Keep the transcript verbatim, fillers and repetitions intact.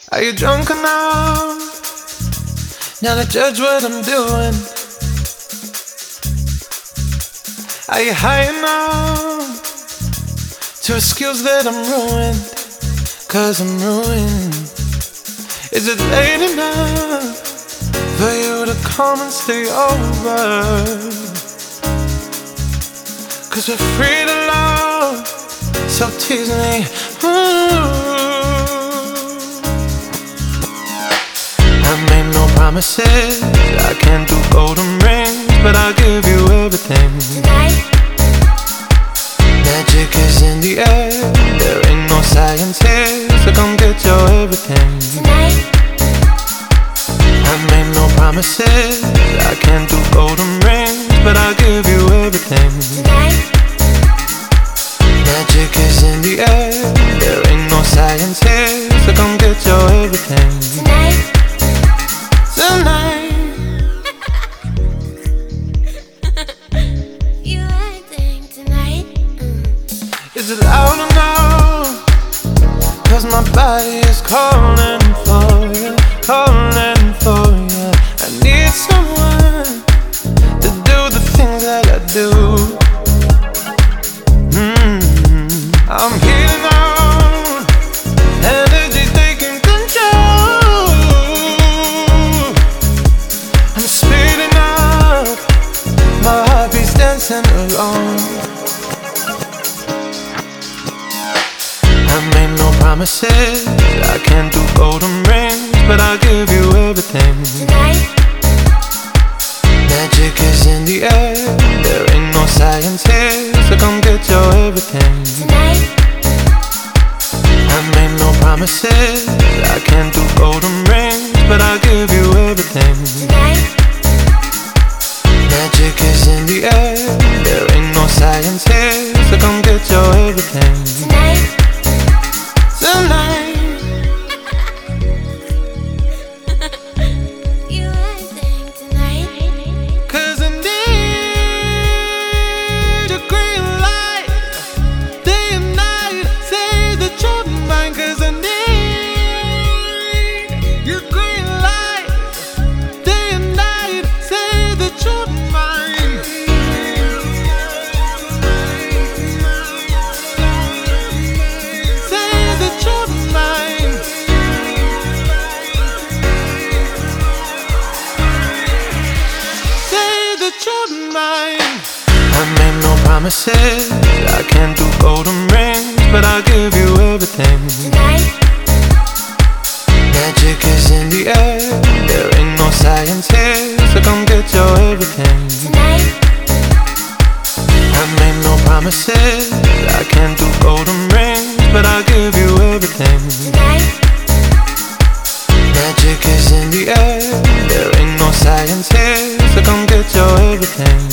Are you drunk enough now to judge what I'm doing? Are you high enough to excuse that I'm ruined? Cause I'm ruined. Is it late enough for you to come and stay over? Cause we're free to love, so tease me. Ooh. I made no promises, I can't do golden rings, but I'll give you everything. Tonight, Magic is in the air, there ain't no science here, so come get your everything. tonight, I made no promises, I can't do golden rings, but I'll give you everything. tonight, Magic is in the air, there ain't no science here, so come get your everything. tonight. Tonight, You acting tonight. Mm. is it loud enough? Cause my body is calling for you, calling for you. I need someone to do the things that I do. mm, I'm healing out, energy's taking control. I'm speeding up, my heartbeat's dancing alone. I made no promises, I can't do golden rings, but I'll give you everything. Tonight, Magic is in the air, there ain't no science here, so come get your everything. tonight, I made no promises, I can't do golden rings, but I'll give you everything. tonight, Magic is in the air, there ain't no science here, so come get your everything. tonight. Tonight, You acting tonight. cause I need a green light, day and night, say that you're mine. Cause I need your green light, day and night, say that you're mine. Say that you're mine. Say that you're mine. I made no promises, I can't do golden rings, but I'll give you everything. Tonight, Magic is in the air, there ain't no science here, so come get your everything. tonight, I made no promises, I can't do golden rings, but I'll give you everything. tonight, Magic is in the air, there ain't no science here, so come get your everything.